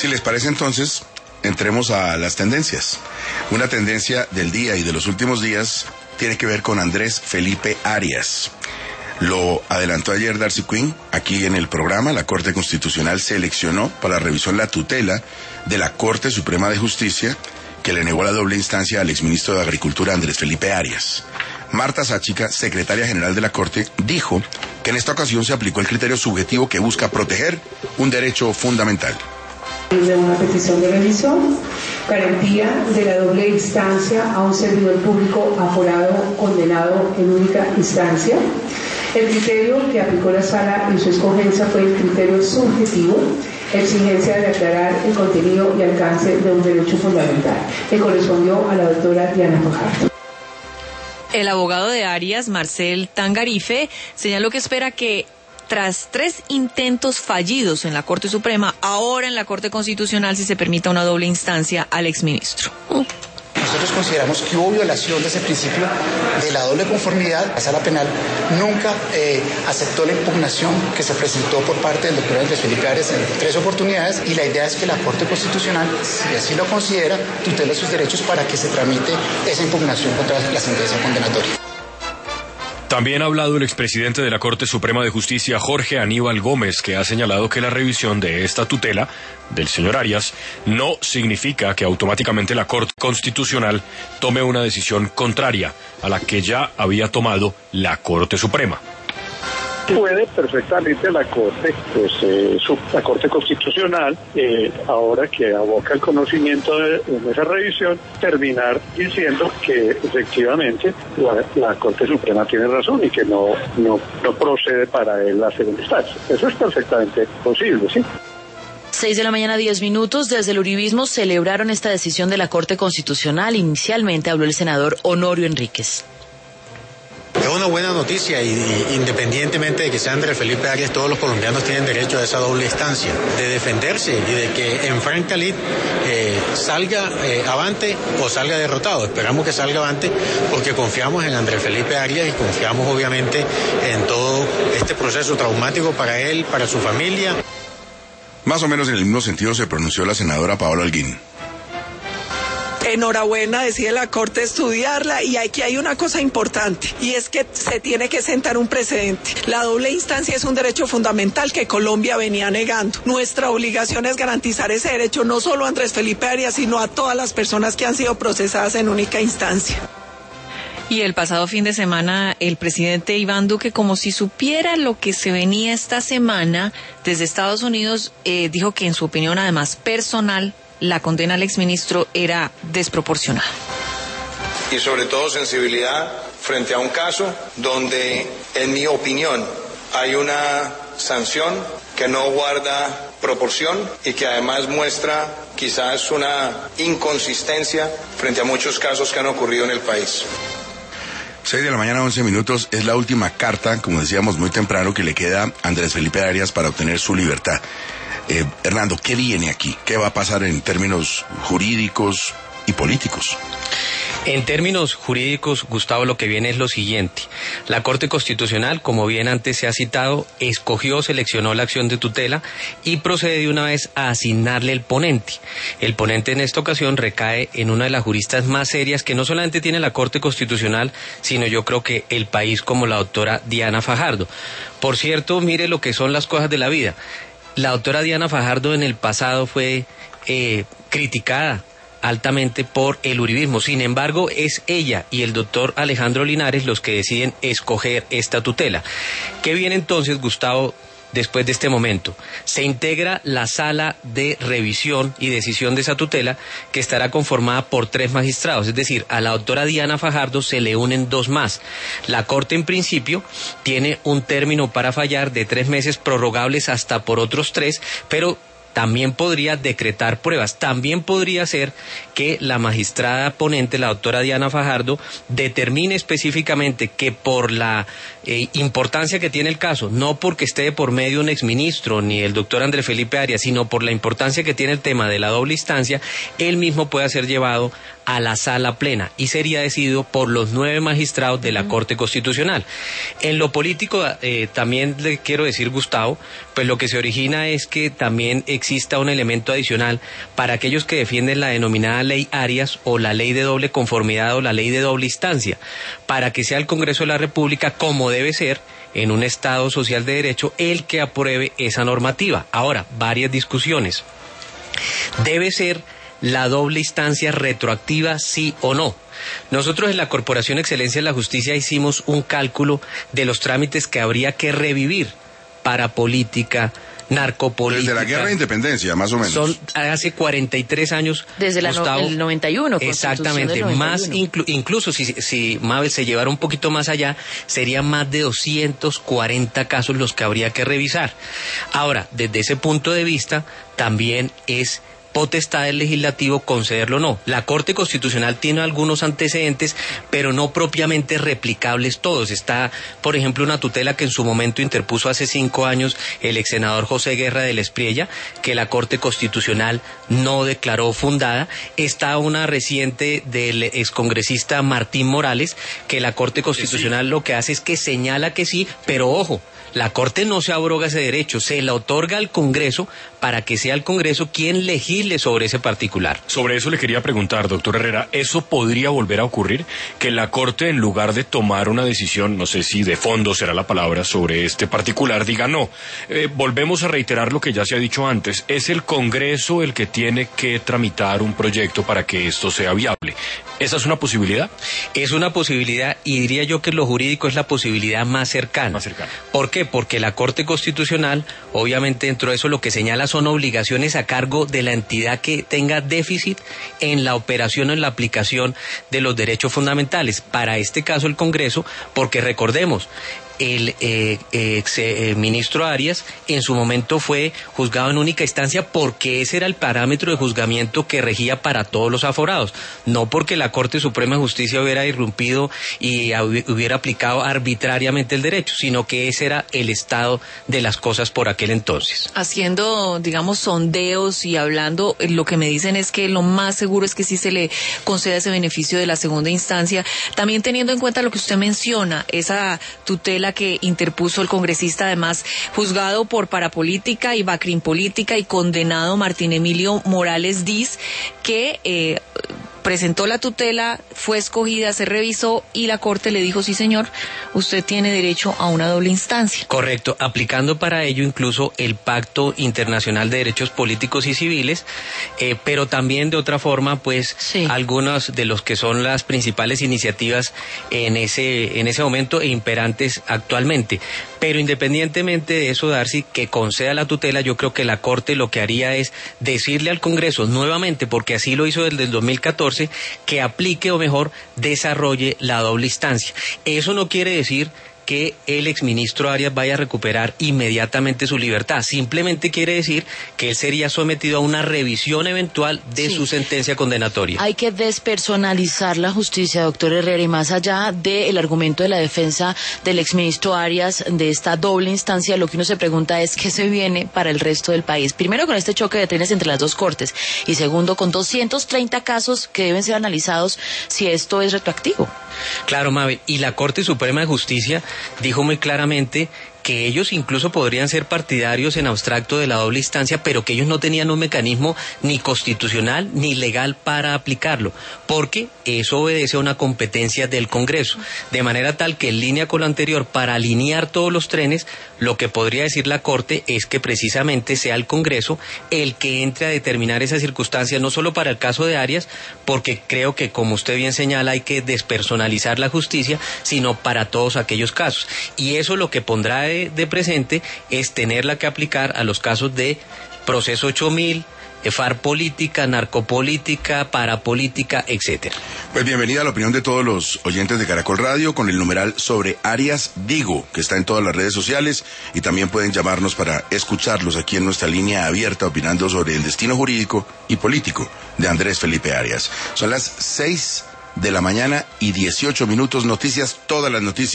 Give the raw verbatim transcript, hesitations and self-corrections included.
Si les parece entonces, entremos a las tendencias. Una tendencia del día y de los últimos días tiene que ver con Andrés Felipe Arias. Lo adelantó ayer Darcy Quinn aquí en el programa. La Corte Constitucional seleccionó para revisión la tutela de la Corte Suprema de Justicia que le negó la doble instancia al exministro de Agricultura Andrés Felipe Arias. Marta Sáchica, secretaria general de la Corte, dijo que en esta ocasión se aplicó el criterio subjetivo que busca proteger un derecho fundamental. De una petición de revisión, garantía de la doble instancia a un servidor público aforado, condenado en única instancia. El criterio que aplicó la Sala en su escogencia fue el criterio subjetivo, exigencia de aclarar el contenido y alcance de un derecho fundamental, que correspondió a la doctora Diana Fajardo. El abogado de Arias, Marcel Tangarife, señaló que espera que tras tres intentos fallidos en la Corte Suprema, ahora en la Corte Constitucional si se permita una doble instancia al exministro. Uh. Nosotros consideramos que hubo violación de ese principio de la doble conformidad. La Sala Penal nunca eh, aceptó la impugnación que se presentó por parte del doctor Andrés Felipe Arias en tres oportunidades, y la idea es que la Corte Constitucional, si así lo considera, tutela sus derechos para que se tramite esa impugnación contra la sentencia condenatoria. También ha hablado el expresidente de la Corte Suprema de Justicia, Jorge Aníbal Gómez, que ha señalado que la revisión de esta tutela del señor Arias no significa que automáticamente la Corte Constitucional tome una decisión contraria a la que ya había tomado la Corte Suprema. Puede perfectamente la Corte, pues eh, su, la Corte Constitucional, eh, ahora que aboca el conocimiento de, de esa revisión, terminar diciendo que efectivamente la, la Corte Suprema tiene razón y que no, no, no procede para él la segunda instancia. Eso es perfectamente posible, ¿sí? Seis de la mañana, diez minutos. Desde el uribismo celebraron esta decisión de la Corte Constitucional. Inicialmente habló el senador Honorio Enríquez. Es una buena noticia y, y independientemente de que sea Andrés Felipe Arias, todos los colombianos tienen derecho a esa doble instancia, de defenderse y de que en Francalit eh, salga eh, avante o salga derrotado. Esperamos que salga avante porque confiamos en Andrés Felipe Arias y confiamos obviamente en todo este proceso traumático para él, para su familia. Más o menos en el mismo sentido se pronunció la senadora Paola Holguín. Enhorabuena, decide la Corte estudiarla, y aquí hay una cosa importante, y es que se tiene que sentar un precedente. La doble instancia es un derecho fundamental que Colombia venía negando. Nuestra obligación es garantizar ese derecho no solo a Andrés Felipe Arias, sino a todas las personas que han sido procesadas en única instancia. Y el pasado fin de semana, el presidente Iván Duque, como si supiera lo que se venía esta semana desde Estados Unidos, eh, dijo que en su opinión, además personal, la condena al exministro era desproporcionada. Y sobre todo sensibilidad frente a un caso donde, en mi opinión, hay una sanción que no guarda proporción y que además muestra quizás una inconsistencia frente a muchos casos que han ocurrido en el país. Seis de la mañana, once minutos, es la última carta, como decíamos muy temprano, que le queda a Andrés Felipe Arias para obtener su libertad. Eh, Hernando, ¿qué viene aquí? ¿Qué va a pasar en términos jurídicos y políticos? En términos jurídicos, Gustavo, lo que viene es lo siguiente. La Corte Constitucional, como bien antes se ha citado, escogió, seleccionó la acción de tutela y procede de una vez a asignarle el ponente. El ponente en esta ocasión recae en una de las juristas más serias que no solamente tiene la Corte Constitucional, sino yo creo que el país, como la doctora Diana Fajardo. Por cierto, mire lo que son las cosas de la vida. La doctora Diana Fajardo en el pasado fue eh, criticada altamente por el uribismo. Sin embargo, es ella y el doctor Alejandro Linares los que deciden escoger esta tutela. ¿Qué viene entonces, Gustavo, después de este momento? Se integra la sala de revisión y decisión de esa tutela, que estará conformada por tres magistrados, es decir, a la doctora Diana Fajardo se le unen dos más. La Corte, en principio, tiene un término para fallar de tres meses prorrogables hasta por otros tres, pero también podría decretar pruebas. También podría ser que la magistrada ponente, la doctora Diana Fajardo, determine específicamente que por la eh, importancia que tiene el caso, no porque esté de por medio un exministro ni el doctor Andrés Felipe Arias, sino por la importancia que tiene el tema de la doble instancia, él mismo pueda ser llevado a la sala plena y sería decidido por los nueve magistrados de la uh-huh. Corte Constitucional. En lo político, eh, también le quiero decir, Gustavo, pues lo que se origina es que también exista un elemento adicional para aquellos que defienden la denominada ley Arias o la ley de doble conformidad o la ley de doble instancia, para que sea el Congreso de la República, como debe ser, en un Estado social de derecho, el que apruebe esa normativa. Ahora, varias discusiones. ¿Debe ser la doble instancia retroactiva, sí o no? Nosotros en la Corporación Excelencia de la Justicia hicimos un cálculo de los trámites que habría que revivir para política, narcopolítica. Desde la Guerra de Independencia, más o menos. Son hace cuarenta y tres años. Desde la Gustavo, no, el noventa y uno. Exactamente. Del noventa y uno. Más inclu, incluso si, si Mabel se llevara un poquito más allá, serían más de doscientos cuarenta casos los que habría que revisar. Ahora, desde ese punto de vista, también es potestad del legislativo concederlo o no. La Corte Constitucional tiene algunos antecedentes, pero no propiamente replicables todos. Está, por ejemplo, una tutela que en su momento interpuso hace cinco años el ex senador José Guerra del Espriella, que la Corte Constitucional no declaró fundada. Está una reciente del excongresista Martín Morales, que la Corte Constitucional lo que hace es que señala que sí, pero ojo, la Corte no se abroga ese derecho, se la otorga al Congreso para que sea el Congreso quien legisle sobre ese particular. Sobre eso le quería preguntar, doctor Herrera, ¿eso podría volver a ocurrir? Que la Corte, en lugar de tomar una decisión, no sé si de fondo será la palabra, sobre este particular, diga no. Eh, volvemos a reiterar lo que ya se ha dicho antes, es el Congreso el que tiene que tramitar un proyecto para que esto sea viable. ¿Esa es una posibilidad? Es una posibilidad y diría yo que lo jurídico es la posibilidad más cercana. Más cercana. ¿Por qué? Porque la Corte Constitucional, obviamente dentro de eso lo que señala son obligaciones a cargo de la entidad que tenga déficit en la operación o en la aplicación de los derechos fundamentales. Para este caso el Congreso, porque recordemos, el eh, ex eh, ministro Arias en su momento fue juzgado en única instancia porque ese era el parámetro de juzgamiento que regía para todos los aforados, no porque la Corte Suprema de Justicia hubiera irrumpido y hubiera aplicado arbitrariamente el derecho, sino que ese era el estado de las cosas por aquel entonces. Haciendo, digamos, sondeos y hablando, lo que me dicen es que lo más seguro es que sí se le conceda ese beneficio de la segunda instancia, también teniendo en cuenta lo que usted menciona, esa tutela que interpuso el congresista, además juzgado por parapolítica y bacrinpolítica y condenado Martín Emilio Morales Diz, que eh, presentó la tutela, fue escogida, se revisó y la Corte le dijo, sí señor, usted tiene derecho a una doble instancia. Correcto, aplicando para ello incluso el Pacto Internacional de Derechos Políticos y Civiles, eh, pero también de otra forma, pues, sí, algunos de los que son las principales iniciativas en ese, en ese momento e imperantes actualmente. Pero independientemente de eso, Darcy, que conceda la tutela, yo creo que la Corte lo que haría es decirle al Congreso nuevamente, porque así lo hizo desde el dos mil catorce, que aplique o mejor desarrolle la doble instancia. Eso no quiere decir que el exministro Arias vaya a recuperar inmediatamente su libertad. Simplemente quiere decir que él sería sometido a una revisión eventual de sí. su sentencia condenatoria. Hay que despersonalizar la justicia, doctor Herrera, y más allá del argumento de la defensa del exministro Arias de esta doble instancia, lo que uno se pregunta es qué se viene para el resto del país. Primero, con este choque de trenes entre las dos cortes, y segundo, con doscientos treinta casos que deben ser analizados si esto es retroactivo. Claro, Mabel, y la Corte Suprema de Justicia dijo muy claramente que ellos incluso podrían ser partidarios en abstracto de la doble instancia, pero que ellos no tenían un mecanismo ni constitucional ni legal para aplicarlo, porque eso obedece a una competencia del Congreso, de manera tal que en línea con lo anterior, para alinear todos los trenes, lo que podría decir la Corte es que precisamente sea el Congreso el que entre a determinar esas circunstancias, no solo para el caso de Arias, porque creo que, como usted bien señala, hay que despersonalizar la justicia, sino para todos aquellos casos. Y eso lo que pondrá de de presente es tenerla que aplicar a los casos de proceso ocho mil, FARC política, narcopolítica, parapolítica, etcétera. Pues bienvenida a la opinión de todos los oyentes de Caracol Radio con el numeral sobre Arias Digo, que está en todas las redes sociales, y también pueden llamarnos para escucharlos aquí en nuestra línea abierta opinando sobre el destino jurídico y político de Andrés Felipe Arias. Son las seis de la mañana y dieciocho minutos, noticias, todas las noticias.